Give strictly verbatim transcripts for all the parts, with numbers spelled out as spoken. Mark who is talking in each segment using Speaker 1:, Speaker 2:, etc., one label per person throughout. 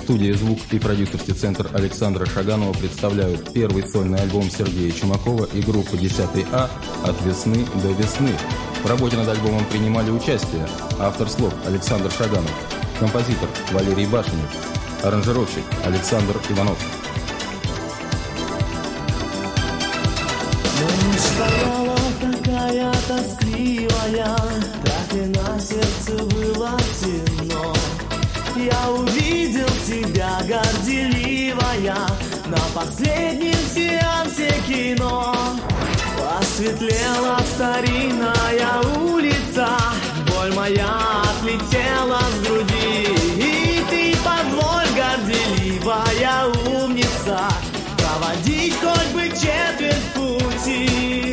Speaker 1: Студия «Звук» и продюсерский центр Александра Шаганова представляют первый сольный альбом Сергея Чумакова и группы десятый А «От весны до весны». В работе над альбомом принимали участие автор слов Александр Шаганов, композитор Валерий Башенев, аранжировщик Александр Иванов.
Speaker 2: Стояла такая тоскливая, так и на сердце было темно. Я увидел тебя, горделивая, на последнем сеансе кино. Посветлела старинная улица, боль моя отлетела с груди. И ты позволь, горделивая умница, проводить хоть бы четверть пути.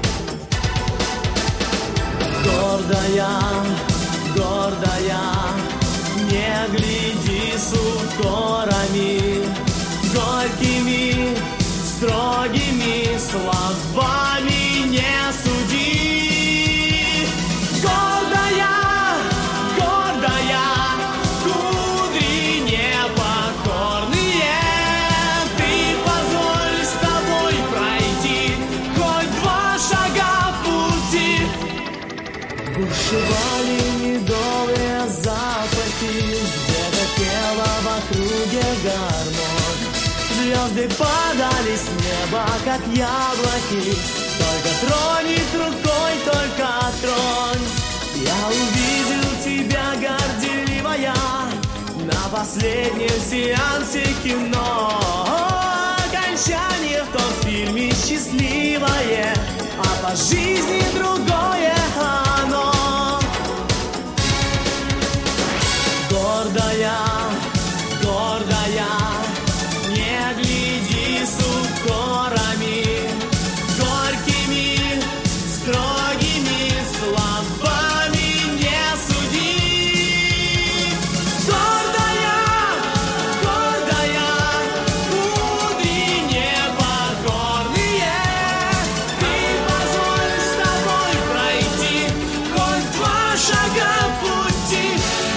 Speaker 2: Гордая, гордая, не гляди с укорами, горькими, строгими словами не суди. Гордая, гордая, кудри непокорные, ты позволь с тобой пройти хоть два шага пути. Бушевали медовые запахи, где-то пела в округе гармон. Звезды падали с неба, как яблоки, только тронет рукой, только тронь. Я увидел тебя, горделивая, на последнем сеансе кино. Окончание в том фильме счастливое, а по жизни другое оно. Гордая, гордая, не гляди с укорами, горькими, строгими словами не суди. Гордая, гордая, кудри непокорные, ты позволь с тобой пройти хоть два шага пути.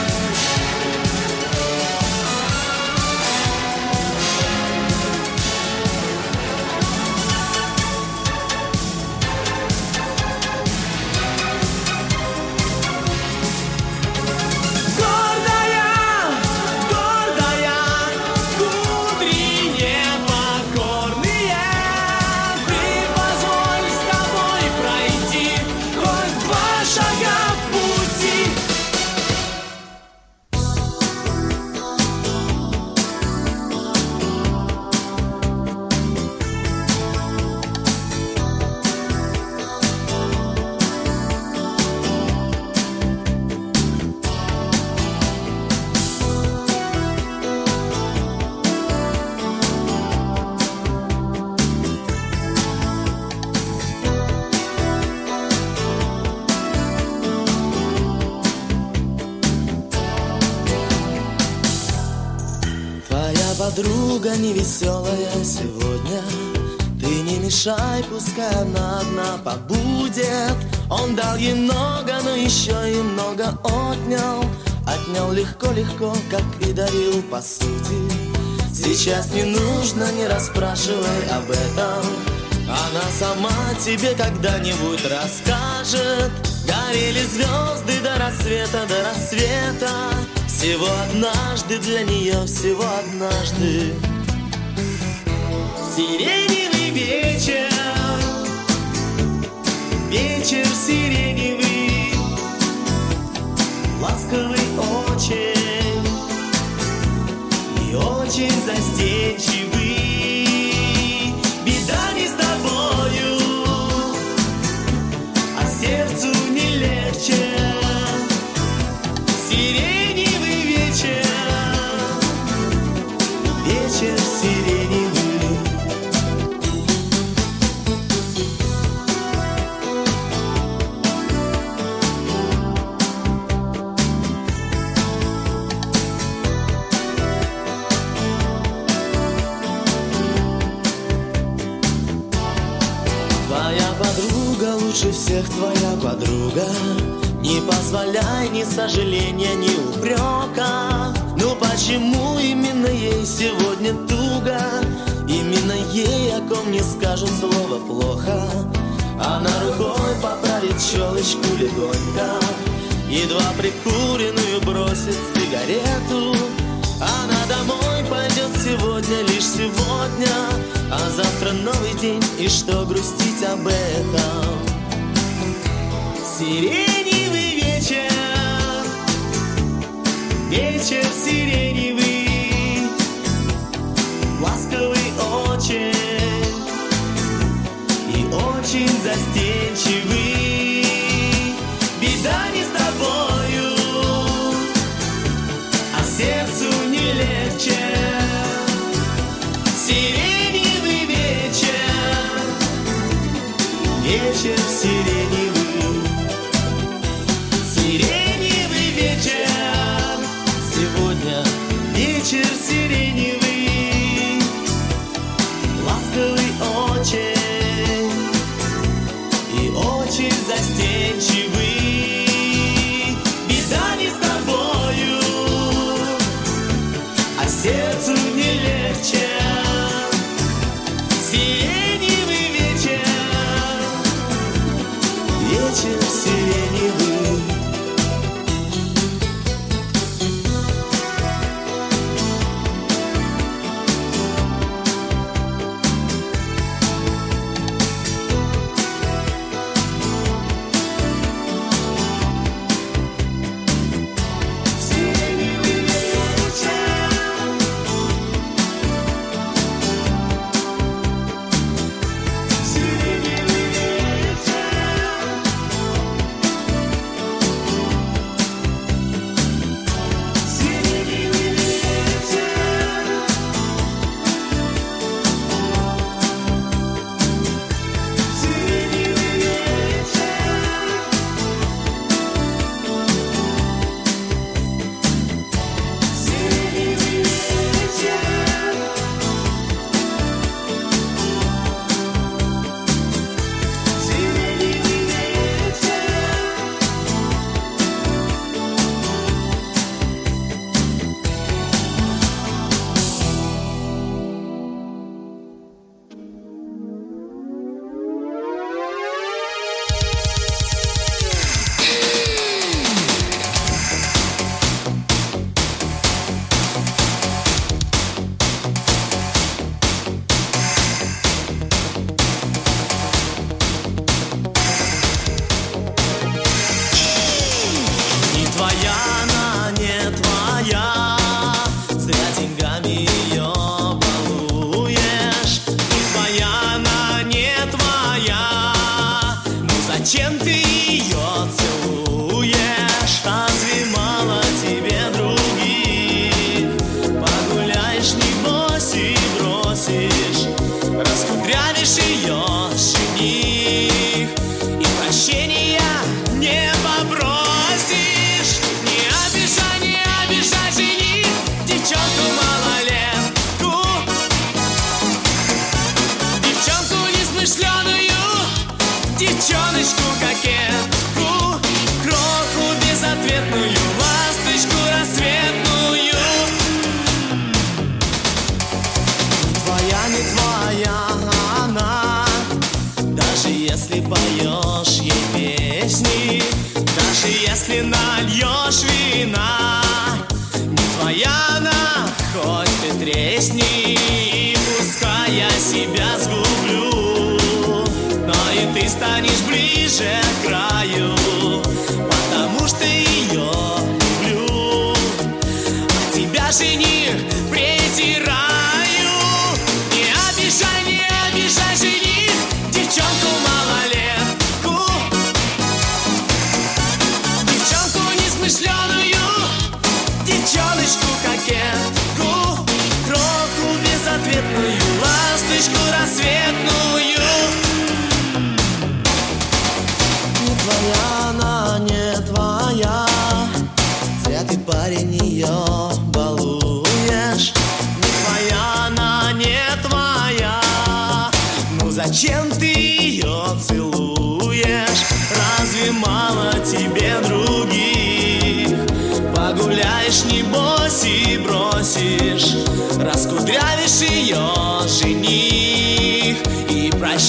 Speaker 2: Подруга невеселая сегодня, ты не мешай, пускай она одна побудет. Он дал ей много, но еще и много отнял. Отнял легко-легко, как и дарил по сути. Сейчас не нужно, не расспрашивай об этом, она сама тебе когда-нибудь расскажет. Горели звезды до рассвета, до рассвета, всего однажды для нее, всего однажды. Сиреневый вечер, вечер сиреневый, ласковый очень и очень застенчивый. Беда не с тобою, а сердцу не легче. Сиреневый вечер, вечер сиреневый. Твоя подруга лучше всех, твоя подруга. Не позволяй ни сожаления, ни упрека. Ну почему именно ей сегодня туго? Именно ей, о ком не скажут слово плохо. Она рукой поправит челочку легонько, едва прикуренную бросит сигарету. Она домой пойдет сегодня, лишь сегодня, а завтра новый день, и что грустить об этом? Сиреневый вечер, вечер сиреневый, ласковый очень и очень застенчивый. Беда не с тобою, а сердцу не легче. Сиреневый вечер, вечер сиреневый. Сиреневый вечер, сегодня вечер сиреневый, ласковый очень и очень застенчивый. Беда не с тобою, а сердцу не легче. Сиреневый вечер, вечер сиреневый.
Speaker 3: Зачем ты ее целуешь? Разве мало тебе других? Погуляешь, небось, и бросишь, раскудрявишь ее жених, и прощения не попросишь. Не обижай, не обижай, жених, девчонку малолетку, девчонку несмышленую, девчоночку кокетку, кроху безответную, ласточку рассветную. Не твоя, не твоя она, даже если поешь ей песни, даже если нальешь вина. Не твоя она, хоть ты тресни, и пускай я себя сгублю, но и ты станешь ближе к краю, потому что ее люблю, а тебя, жених, презираю. Не обижай, не обижай, жених, девчонку малолетку, девчонку несмышленую, девчоночку кокетку, кроху безответную, ласточку рассветную.
Speaker 2: Не твоя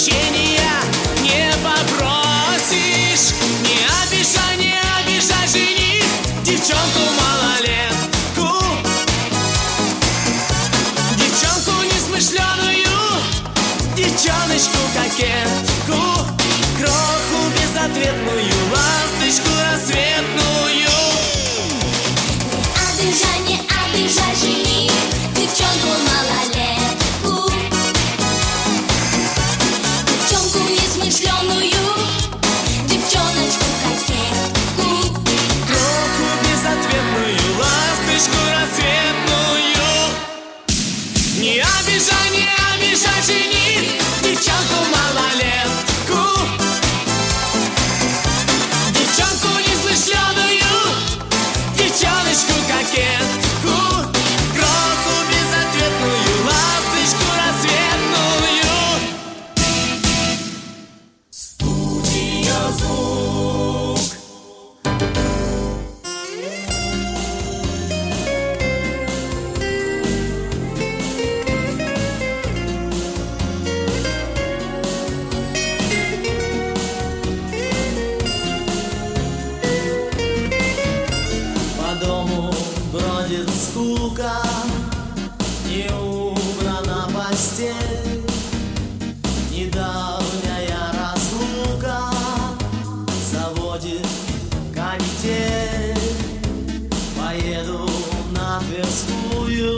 Speaker 3: прощения не попросишь. Не обижай, не обижай, жених, девчонку малолетку, девчонку несмышленую, девчоночку кокетку, кроху безответную, ласточку рассветную.
Speaker 4: Не обижай, не обижай, жених, девчонку малолетку, девчонку несмышленую, девчоночку кокетку,
Speaker 3: Кроху безответную, ласточку рассветную. Не обижай, не обижай, жених, девчонку малолетку, девчонку несмышленую, девчоночку кокетку, кроху безответную, ласточку рассветную. Студия звук.
Speaker 2: По дому бродит скука, не убрана постель, недавняя разлука заводит канитель. Поеду на Тверскую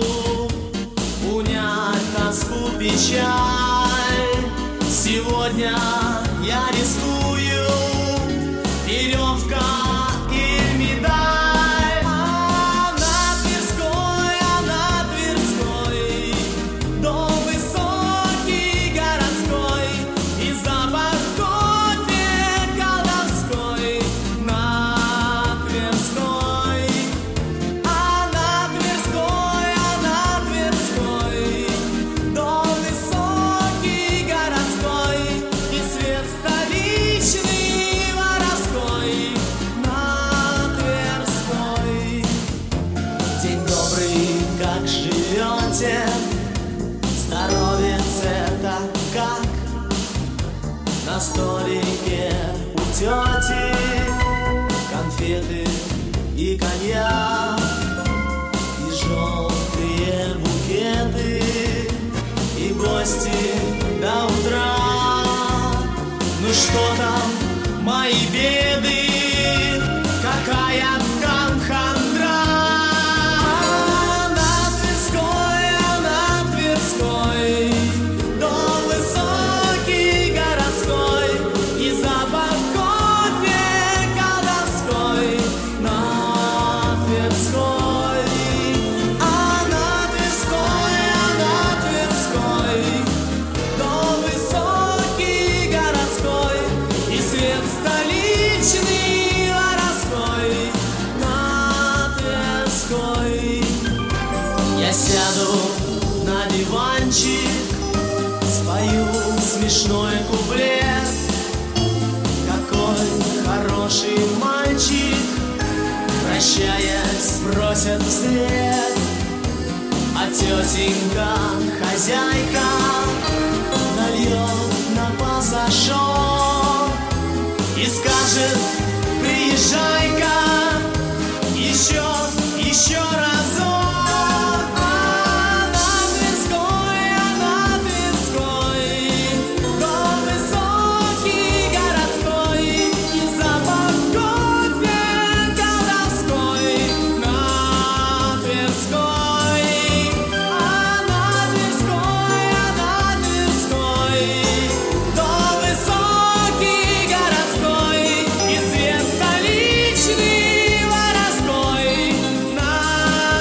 Speaker 2: унять тоску, печаль. Сегодня я рискую, веревка или медаль. А на Тверской, а на Тверской дом высокий городской и запах кофе колдовской. На Тверской, а на Тверской, а на Тверской дом высокий городской и свет столичный воровской. На Тверской. День добрый, как живете? Здоровец это как? На столике у тети конфеты и коньяк, и желтые букеты, и гости до утра. Ну что там, мои беды, какая там хандра? На Тверской, а на Тверской дом высокий городской и запах кофе колдовской. На Тверской, а на Тверской, а на Тверской дом высокий городской и свет столичный воровской. На Тверской. Я сяду на диванчик, спою смешной куплет. Какой хороший мальчик, прощаясь, бросят вслед. А тетенька, хозяйка, нальет на пасашок и скажет: приезжай-ка еще, еще разок. А на Тверской, а на Тверской дом высокий городской и запах кофе колдовской. На Тверской, а на Тверской, а на Тверской дом высокий городской и свет столичный воровской. На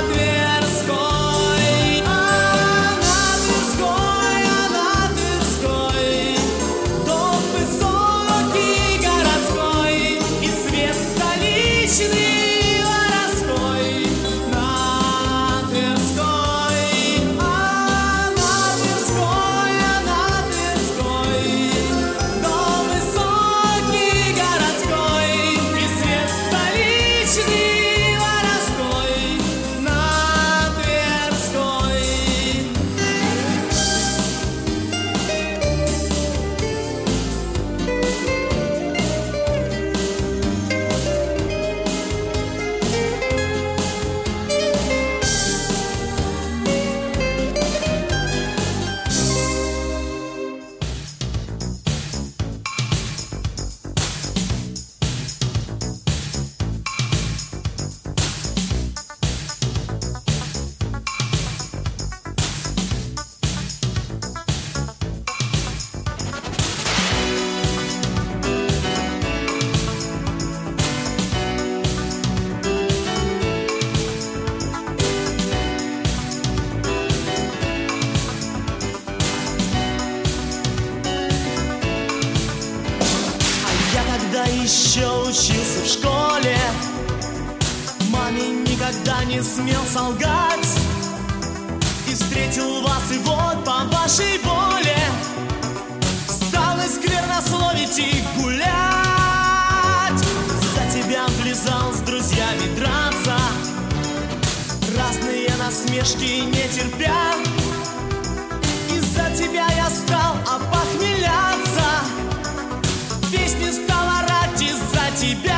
Speaker 2: еще учился в школе, маме никогда не смел солгать, и встретил вас, и вот по вашей воле стал и сквернословить, и гулять. За тебя влезал с друзьями драться, разные насмешки не терпя. Из-за тебя я стал опохмеляться, песни стал орать из-за тебя.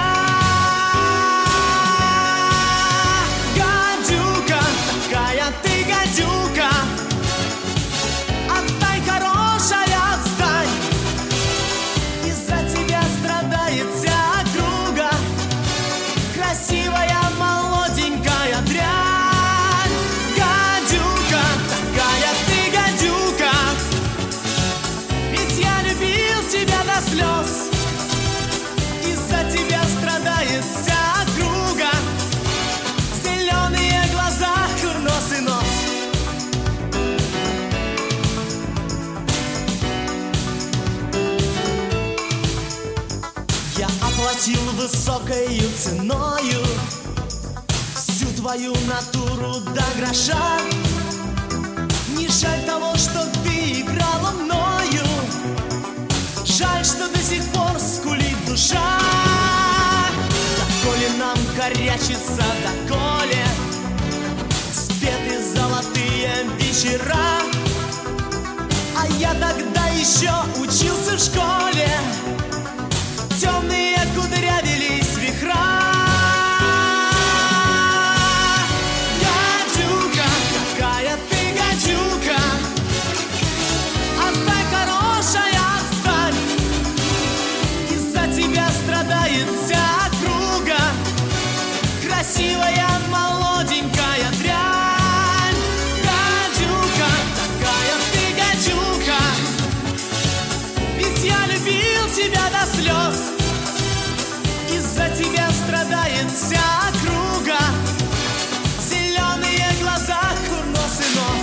Speaker 2: Гадюка, такая ты гадюка, отстань, хорошая, отстань. Из-за тебя страдает вся округа, красивая молоденькая дрянь. Гадюка, такая ты гадюка, ведь я любил тебя до слез. Из-за тебя страдает вся округа, зеленые глаза, курносый нос. Я оплатил высокою ценою всю твою натуру до гроша. Не жаль того, что ты играла мною, жаль, что до сих пор скулит душа. Доколе нам корячится, доколе спеты золотые вечера. А я тогда еще учился в школе, темные кудрявились вихра. Гадюка, какая ты гадюка, отстань, хорошая, отстань. Из-за тебя страдает вся округа, красивая молоденькая дрянь. Гадюка, такая ты гадюка, ведь я любил тебя до слез. Из-за тебя страдает вся округа, зеленые глаза, курносый нос.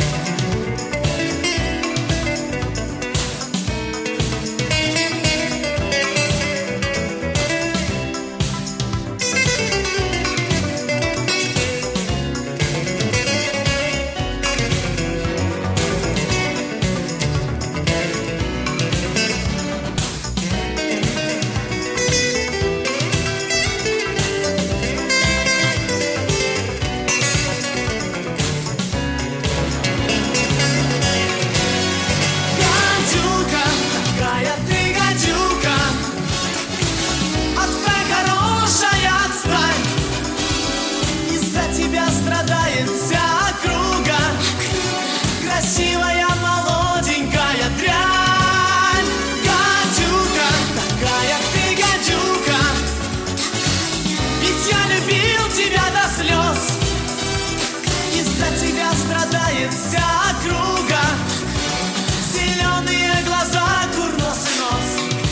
Speaker 2: Гадюка, какая ты гадюка, отстань, хорошая, отстань. Из-за тебя страдает вся округа, красивая молоденькая дрянь. Гадюка, такая ты гадюка, ведь я любил тебя до слез. Из-за тебя страдает вся округа, зеленые глаза, курносый нос.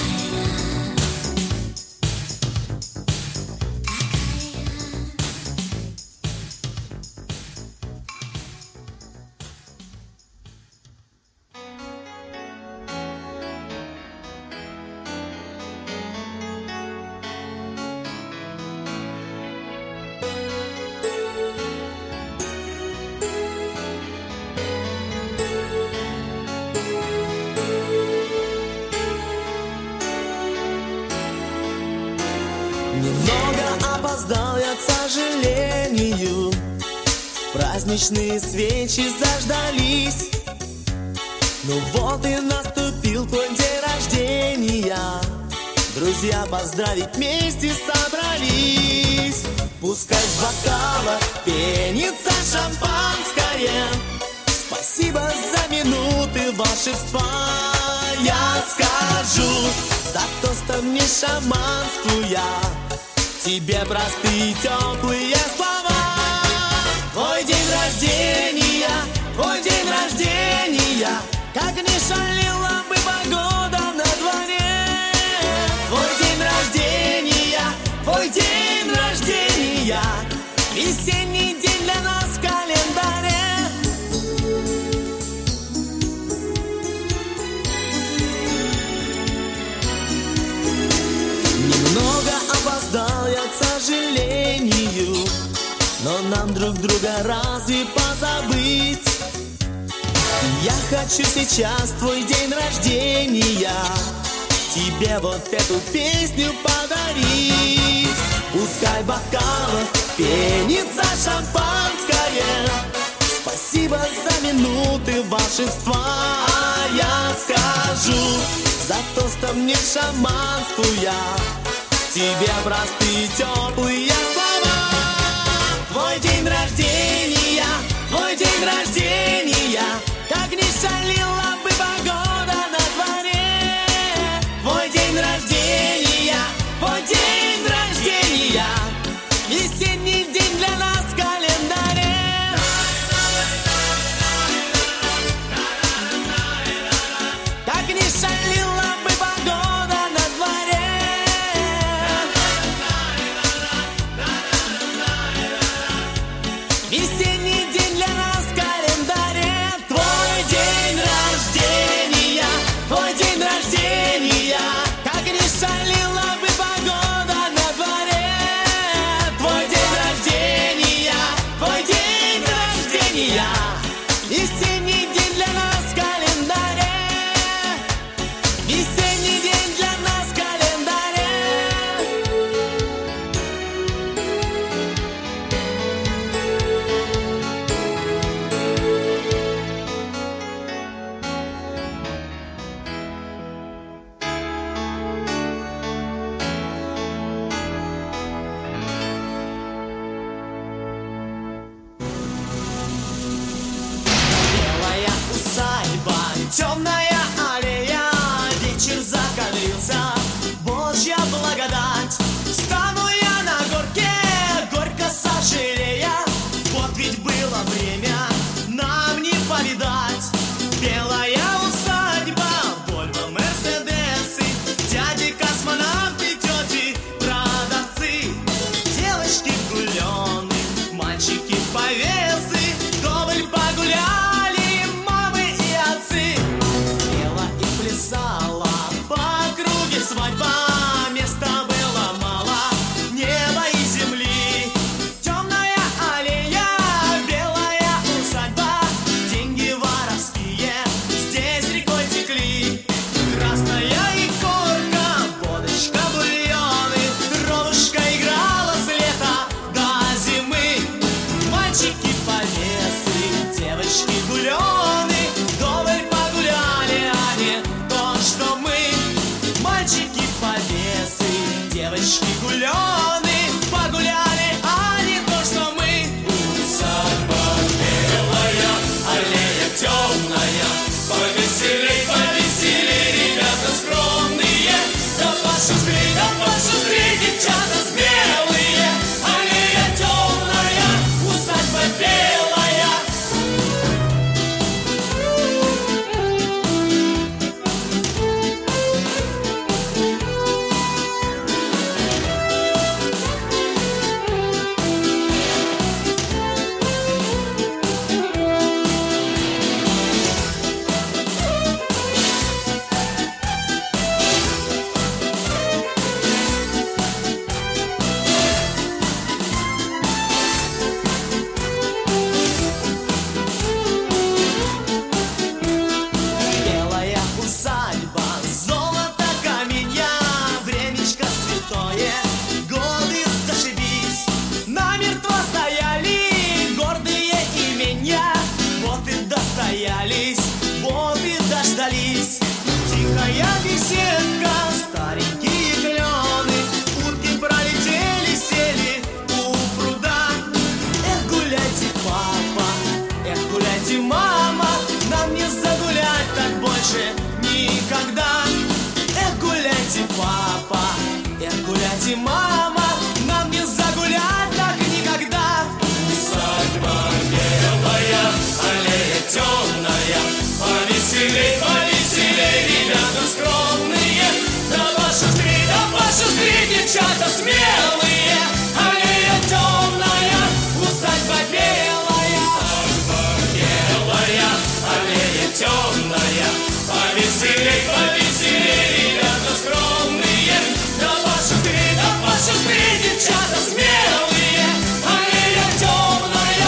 Speaker 2: Немного опоздал я, к сожалению, праздничные свечи заждались. Ну вот и наступил твой день рождения, друзья поздравить вместе собрались. Пускай в бокалах пенится шампанское, спасибо за минуты волшебства. Я скажу, за тостом не шаманствуя, тебе простые теплые слова. Твой день рождения, твой день рождения, как не шалила бы погода на дворе. Твой день рождения, твой день рождения, весенний день для нас в календаре. друг друга разве позабыть? Я хочу сейчас твой день рождения тебе вот эту песню подарить. Пускай в бокалах пенится шампанское. Спасибо за минуты волшебства. А я скажу за тостом не шаманствуя тебе простые теплые слова. Твой день рождения, твой день рождения, как ни шалила бы погода на дворе. Твой день рождения, твой день рождения, весенний день для нас в календаре. Как ни шалила бы погода на дворе. Весенний день для нас в календаре. Твой день рождения, твой день рождения, как ни шалила бы погода на дворе. Твой день рождения, твой день рождения, весенний день для нас в календаре. Весенний день для нас в календаре. Белая усадьба, темная аллея, вечер закалился, Божья благодать. Стану я на горке, горько сожалея, вот ведь было время нам не повидать. Белая усадьба, Вольво, Мерседесы, дяди космонавты, тети продавцы, девочки гулены, мальчики повесы, вдоволь погуляли мамы и отцы. Пела и плясала по округе свадьба, места было мало, неба и земли. Темная аллея, белая усадьба, деньги воровские здесь рекой текли. Красная икорка, водочка, бульоны, кровушка играла с лета до зимы. Мальчики повесы, девочки гулены, вдоволь погуляли, а не то, что мы. Мальчики повесы, девочки гулены, погуляли, а не то, что мы.
Speaker 3: Усадьба белая, аллея темная, повеселей, повеселей, ребята скромные, да пошустрей, да пошустрей, девчата смелые. Аллея темная, усадьба белая.
Speaker 2: Белая усадьба, золото каменья, времечко святое, годы зашибись. Намертво стояли гордые имения, вот и достоялись, вот и дождались. Тихая беседка, старенькие клены, утки пролетели, сели у пруда. Эх, гуляйте, папа, эх, гуляйте, мама, нам не загулять так больше никогда. Эх, гуляйте, папа, эх, гуляйте, мама, нам не загулять так никогда.
Speaker 3: Усадьба белая, аллея темная, повеселей, повеселей, ребята скромные, да пошустрей, да пошустрей, девчата смелые. Аллея темная, усадьба белая. Усадьба белая, аллея темная, повеселей, повеселей, ребята скромные, да пошустрей, да пошустрей, девчата смелые. Аллея темная,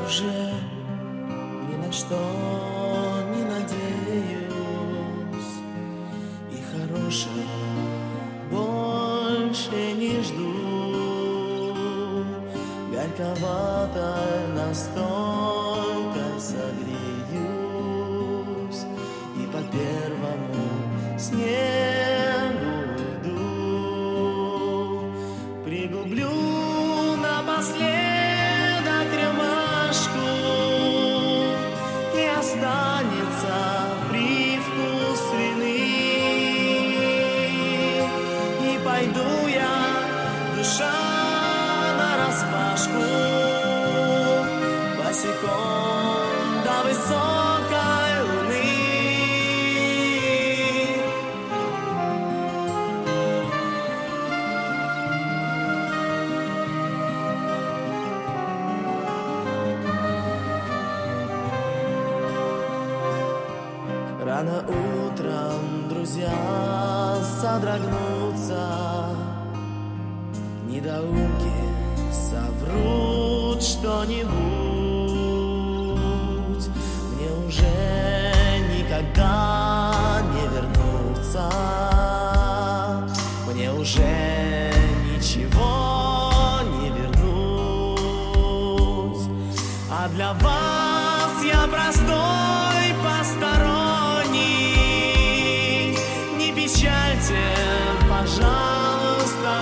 Speaker 2: уже ни на что не надеюсь, и хорошего больше не жду. Горьковатой настойкой согреюсь и по первому снегу иду. Пригублю напоследок рюмашку, и останется привкус вины. И пойду я, душа нараспашку, босиком до высокой луны. Рано утром друзья содрогнутся, недоумки соврут что-нибудь. Мне уже никогда не вернуться, мне уже ничего не вернуть. А для вас я простой посторонний. Не печальте, пожалуйста,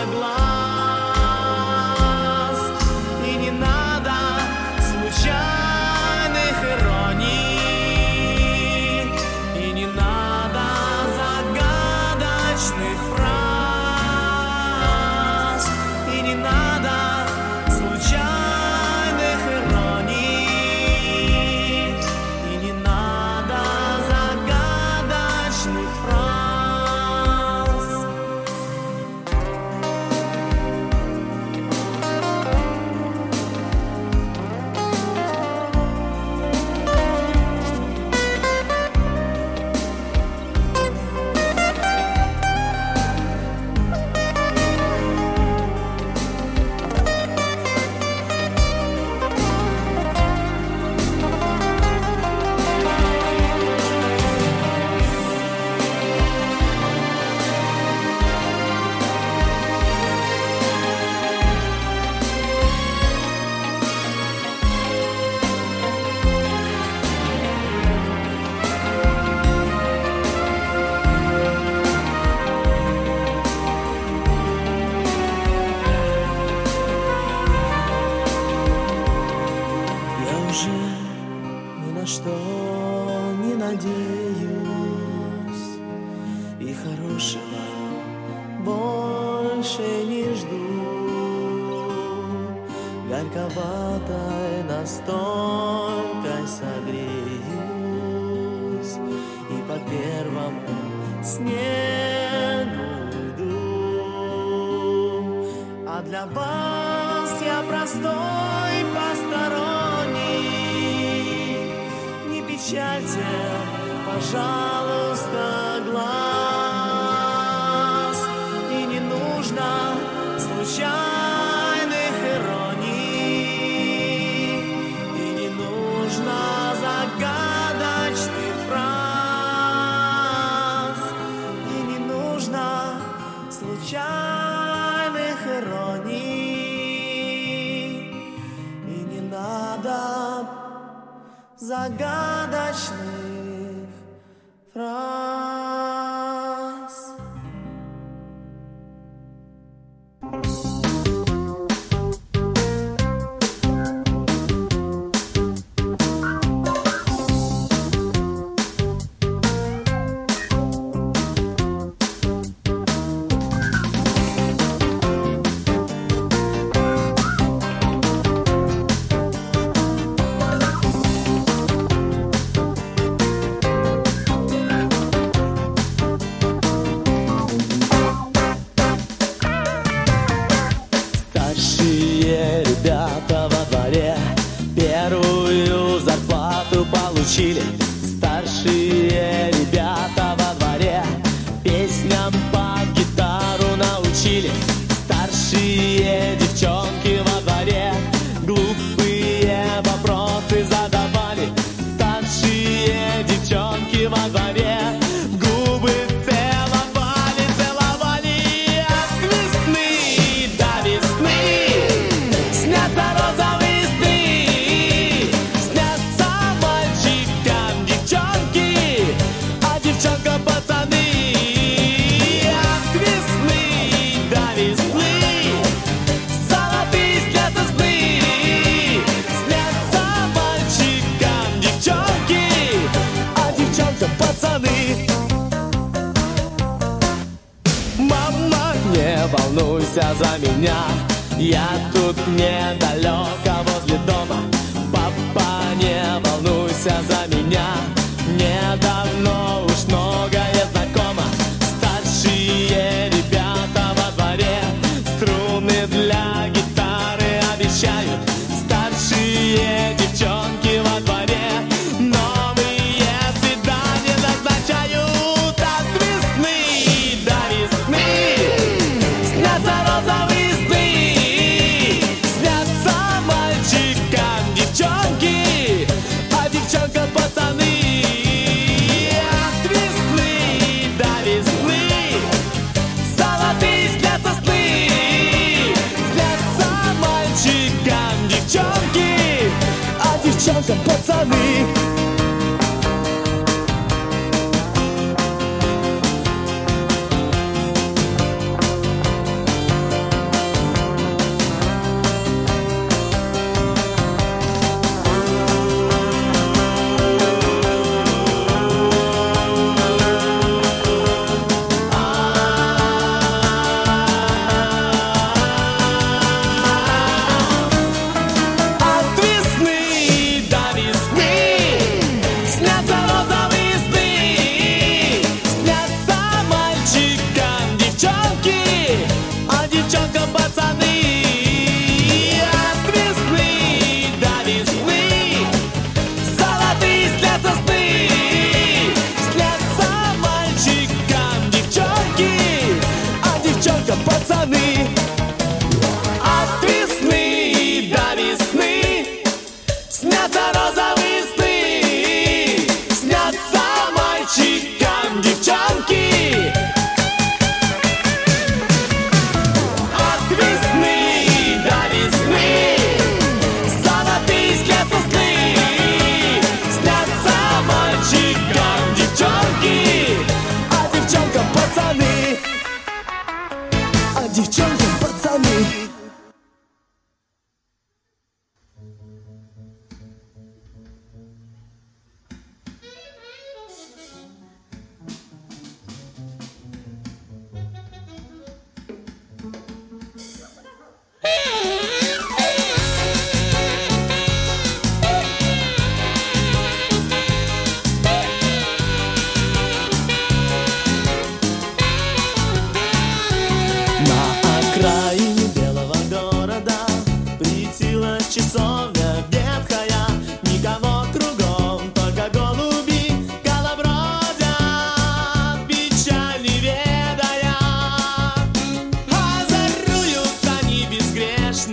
Speaker 2: глаз, и не надо случайных ироний, и не надо загадочных фраз, и не надо случайных ироний, и не надо загадочных фраз. Я уже ни на что не надеюсь, и хорошего больше не жду. Горьковатой настойкой согреюсь и по первому снегу иду. А для вас я простой посторонний. Не печальте, пожалуйста, глаз, и не нужно случайных ироний, и не нужно загадочных фраз, и не нужно случайных ироний, и не надо загадочных фраз.
Speaker 5: учили старшие ребята во дворе. Песням под гитару научили старшие девчонки во дворе. Глупые вопросы волнуйся за меня. Я тут недалеко возле дома. Папа, не волнуйся за меня. Недавно уж многое знакомо. Старшие ребята во дворе струны для гитары обещают. Старшие девчонки во дворе новые свидания назначают. От весны до весны снятся розовые сны. Снятся мальчикам девчонки, а девчонкам пацаны. От весны до весны золотые снятся сны. Снятся мальчикам девчонки, а девчонкам пацаны. От весны до весны снятся розовые сны. Снятся мальчикам девчонки, а девчонкам пацаны. От весны до весны золотые снятся сны. Снятся мальчикам девчонки, а девчонкам пацаны. От весны до весны снятся розовые сны. Снятся мальчикам девчонки. От весны до весны золотые снятся сны. Снятся мальчикам девчонки, а девчонкам пацаны. А девчонкам пацаны. На окраине белого города притилась часовня ветхая. Никого кругом, только голуби колобродят, печаль не ведая. Озоруют они безгрешно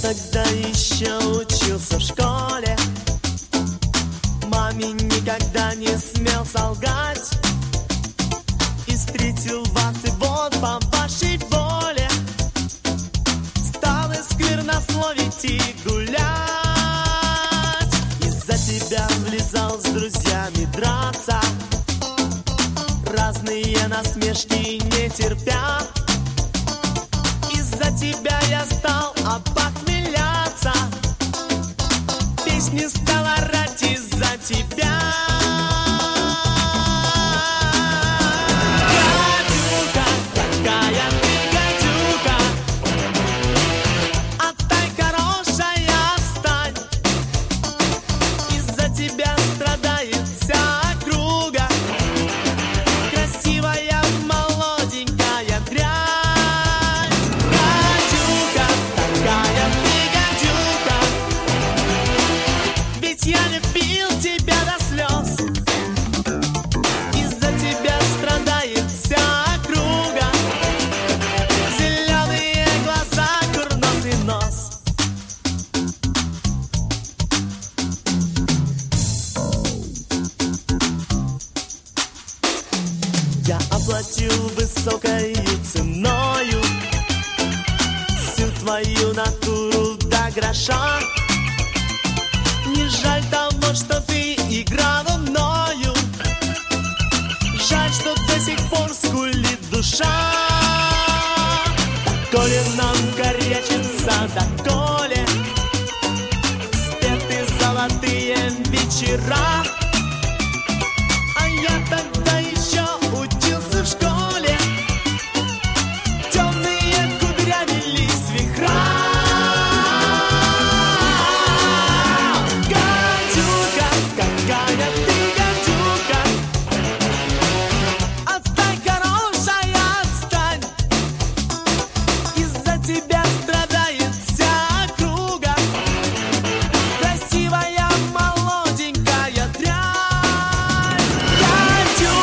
Speaker 5: тогда еще учился в школе, маме никогда не смел солгать. И встретил вас, и вот по вашей воле стал и сквернословить и гулять. Из-за тебя влезал с друзьями драться, разные насмешки не терпя. Из-за тебя я стал опохмеляться, песни стал орать из-за тебя. Гадюка, какая ты гадюка, отстань, хорошая, отстань. Из-за тебя страдает вся округа, красивая, молоденькая дрянь. Гадюка, такая ты гадюка, ведь я любил тебя до слез. Из-за тебя страдает вся округа, зеленые глаза, курносый нос. Я оплатил высокою ценою всю твою натуру до гроша. Не жаль того, что ты играла мною, жаль, что до сих пор скулит душа. Доколе нам корячится, доколе спеты золотые вечера. А я тогда еще учился в школе, темные кудря велись вихра. Гадюка, какая ты гадюка, отстань, хорошая, отстань. Из-за тебя страдает вся округа, красивая, молоденькая дрянь. Гадюка,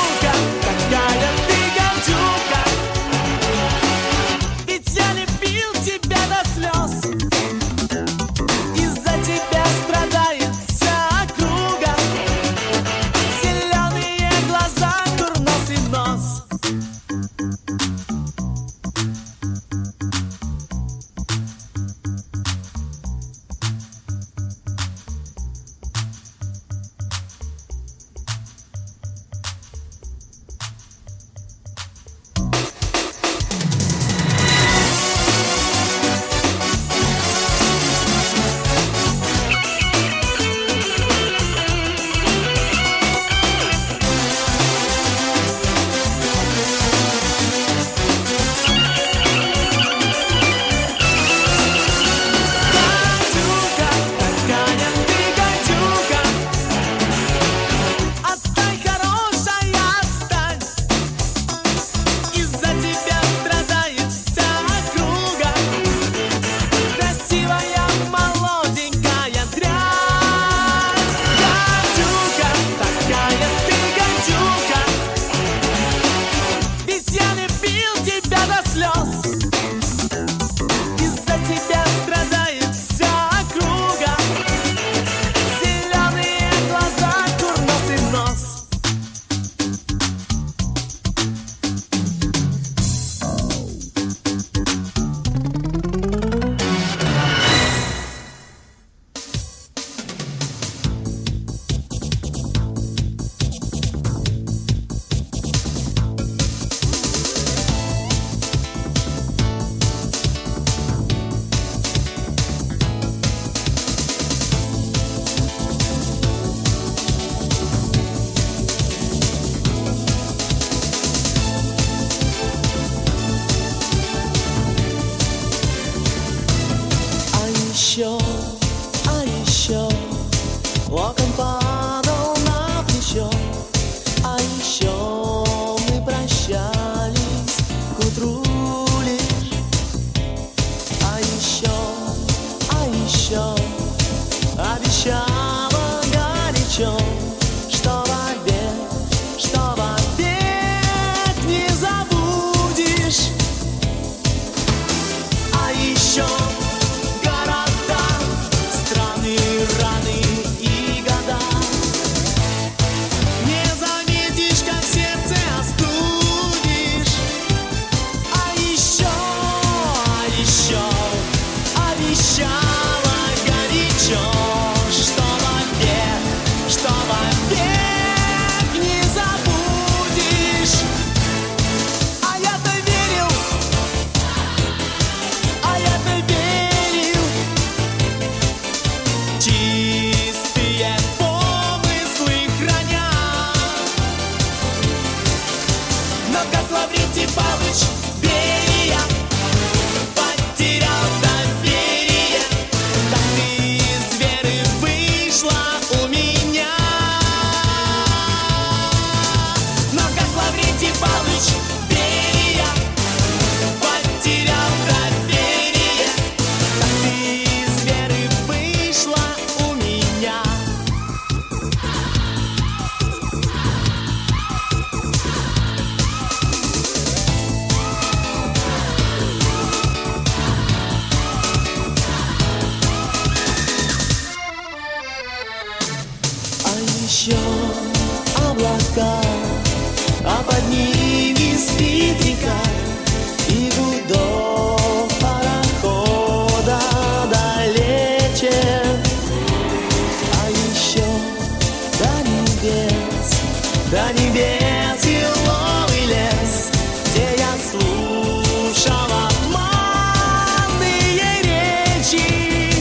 Speaker 2: еще облака, а под ними спит река, и гудок парохода далече. А еще до небес, до небес еловый лес, где я слушал обманные речи.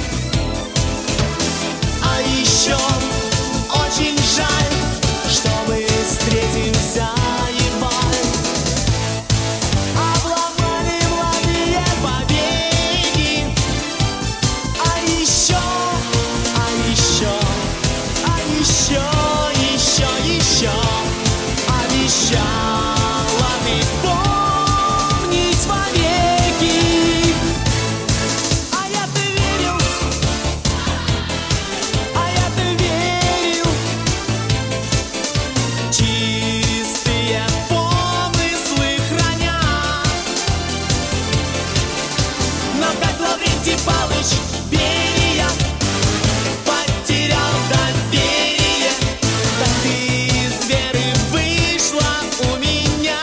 Speaker 2: А еще очень жаль, что мы встретимся едва. Обломали благие побеги. А еще, а еще, а еще, еще, еще обещала ты помнить вовеки. А я-то верил, а я-то верил. Чистые помыслы храня. Но как Лаврентий Павлович Берия потерял доверие, так ты из веры вышла у меня.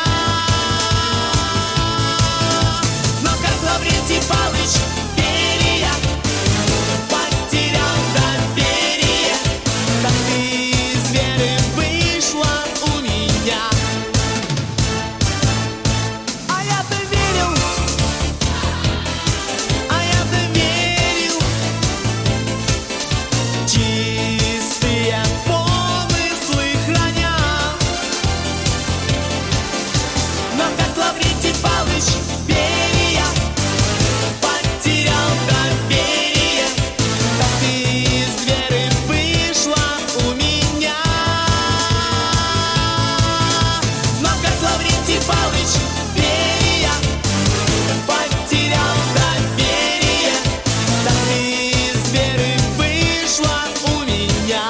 Speaker 2: Но как Лаврентий Павлович Берия потерял доверие, так ты из веры вышла у меня. А я-то верил, а я-то верил. Чистые помыслы храня. Но как Лаврентий Павлович Берия потерял доверие, так ты из веры вышла у меня. Но как Лаврентий Павлович Берия потерял доверие, так ты из веры вышла у меня.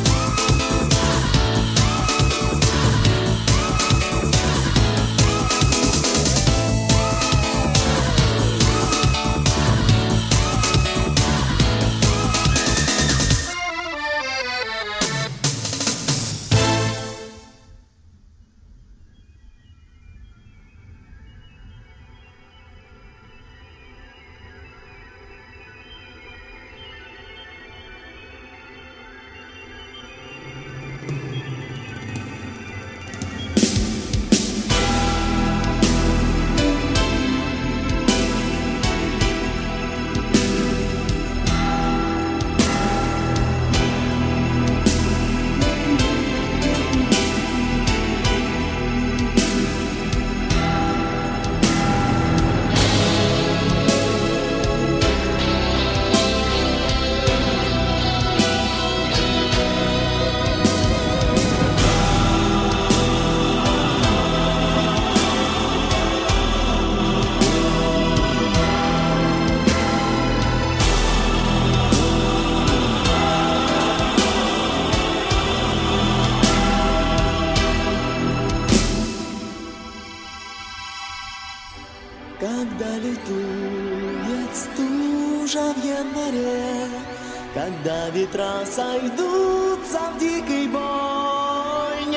Speaker 2: Когда летует стужа в январе, когда ветра сойдутся в дикой бойне,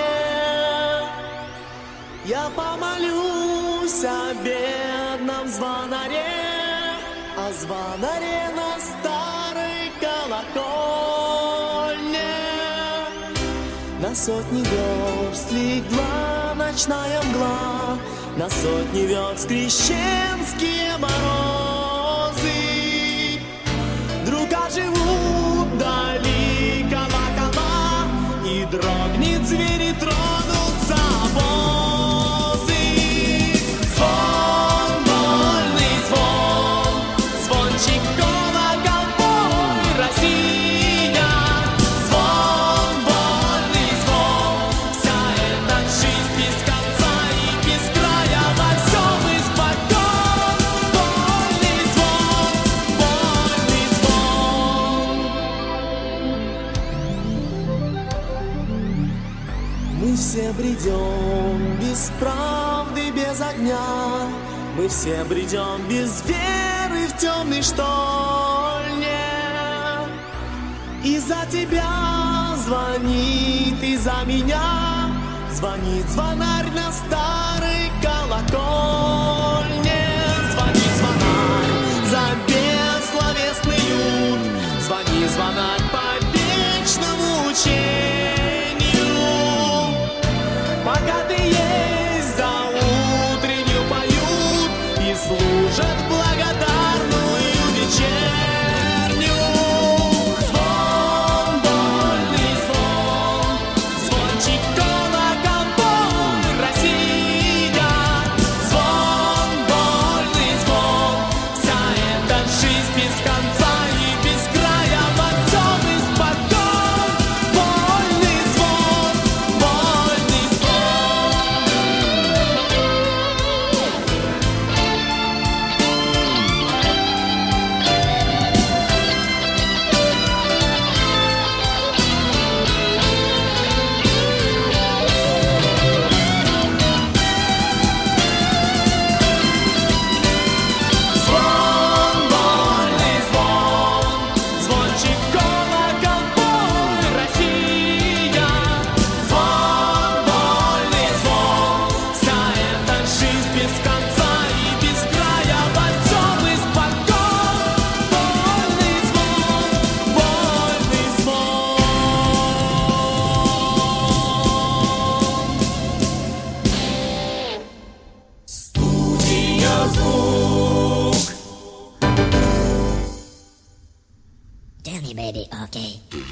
Speaker 2: я помолюсь о бедном звонаре, о звонаре на старой колокольне. На сотни верст легла ночная мгла, на сотни верст крещенские морозы. Вдруг оживут вдали колокола, и дрогнет зверь, и тронутся обозы. Звон, вольный звон, звончик колокол мой, Россия. Звон, вольный звон, вся эта жизнь без конца и без края, во всем испокон. Вольный звон, вольный звон. Мы все бредем без правды, без огня, мы все бредем без веры в темной штольне. И за тебя,
Speaker 5: звонит из-за меня, звонит звонарь на старой колокольне. Звони, звонарь, за бессловесный люд, звони, звонарь, по вечному учению. Пока ты есть, за утреннюю поют и служат благодарную вечерню. Звон, больный звон, звончик колокол, пой, Россия. Звон, больный звон, вся эта жизнь без конца и без края, во всем испокон. Больный звон, больный звон, больный звон, звончик колокол, пой, Россия. Звон, больный звон, вся эта жизнь без конца и без края, во всем испокон. Больный звон, больный звон. Студия звук.
Speaker 4: Tell me, baby, okay.